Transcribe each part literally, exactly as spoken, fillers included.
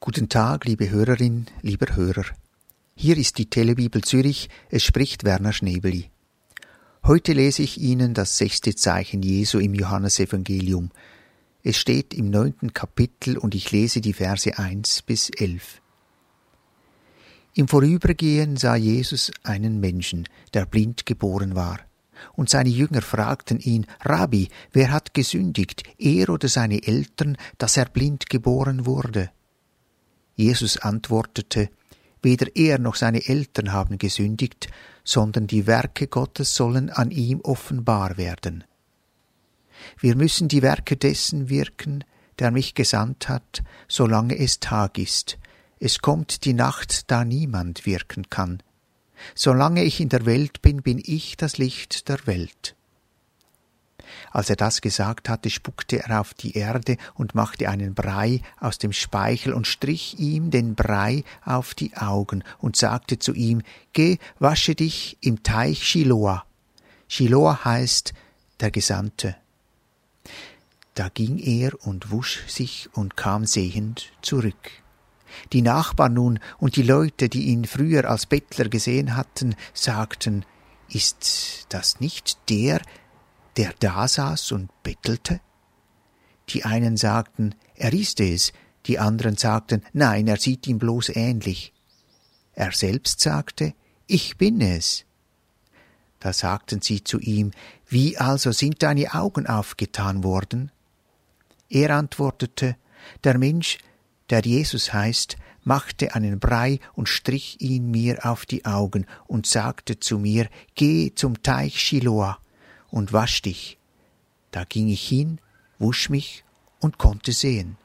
Guten Tag, liebe Hörerin, lieber Hörer. Hier ist die Telebibel Zürich, es spricht Werner Schnebeli. Heute lese ich Ihnen das sechste Zeichen Jesu im Johannesevangelium. Es steht im neunten Kapitel und ich lese die Verse eins bis elf. Im Vorübergehen sah Jesus einen Menschen, der blind geboren war. Und seine Jünger fragten ihn, Rabbi, wer hat gesündigt, er oder seine Eltern, dass er blind geboren wurde? Jesus antwortete, weder er noch seine Eltern haben gesündigt, sondern die Werke Gottes sollen an ihm offenbar werden. Wir müssen die Werke dessen wirken, der mich gesandt hat, solange es Tag ist. Es kommt die Nacht, da niemand wirken kann. Solange ich in der Welt bin, bin ich das Licht der Welt. Als er das gesagt hatte, spuckte er auf die Erde und machte einen Brei aus dem Speichel und strich ihm den Brei auf die Augen und sagte zu ihm, geh, wasche dich im Teich Shiloah. Shiloah heißt der Gesandte. Da ging er und wusch sich und kam sehend zurück. Die Nachbarn nun und die Leute, die ihn früher als Bettler gesehen hatten, sagten, ist das nicht der, der da saß und bettelte? Die einen sagten, er ist es, die anderen sagten, nein, er sieht ihm bloß ähnlich. Er selbst sagte, ich bin es. Da sagten sie zu ihm, wie also sind deine Augen aufgetan worden? Er antwortete, der Mensch, der Jesus heißt, machte einen Brei und strich ihn mir auf die Augen und sagte zu mir, geh zum Teich Shiloah und wasch dich. Da ging ich hin, wusch mich und konnte sehen.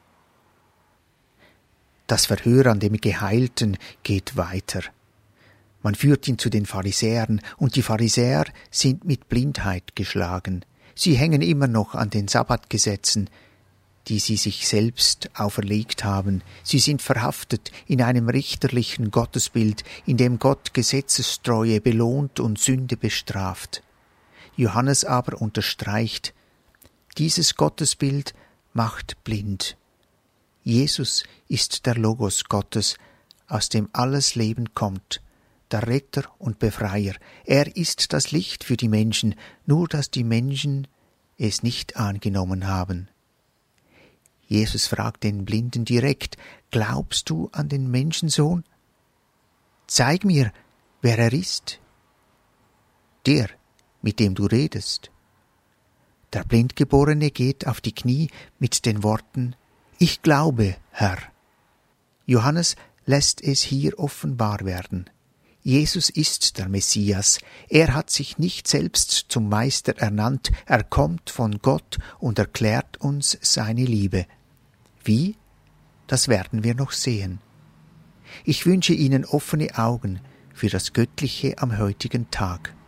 Das Verhör an dem Geheilten geht weiter. Man führt ihn zu den Pharisäern, und die Pharisäer sind mit Blindheit geschlagen. Sie hängen immer noch an den Sabbatgesetzen, die sie sich selbst auferlegt haben. Sie sind verhaftet in einem richterlichen Gottesbild, in dem Gott Gesetzestreue belohnt und Sünde bestraft. Johannes aber unterstreicht, dieses Gottesbild macht blind. Jesus ist der Logos Gottes, aus dem alles Leben kommt, der Retter und Befreier. Er ist das Licht für die Menschen, nur dass die Menschen es nicht angenommen haben. Jesus fragt den Blinden direkt, glaubst du an den Menschensohn? Zeig mir, wer er ist. Der, mit dem du redest. Der Blindgeborene geht auf die Knie mit den Worten, ich glaube, Herr. Johannes lässt es hier offenbar werden. Jesus ist der Messias. Er hat sich nicht selbst zum Meister ernannt, er kommt von Gott und erklärt uns seine Liebe. Wie? Das werden wir noch sehen. Ich wünsche Ihnen offene Augen für das Göttliche am heutigen Tag.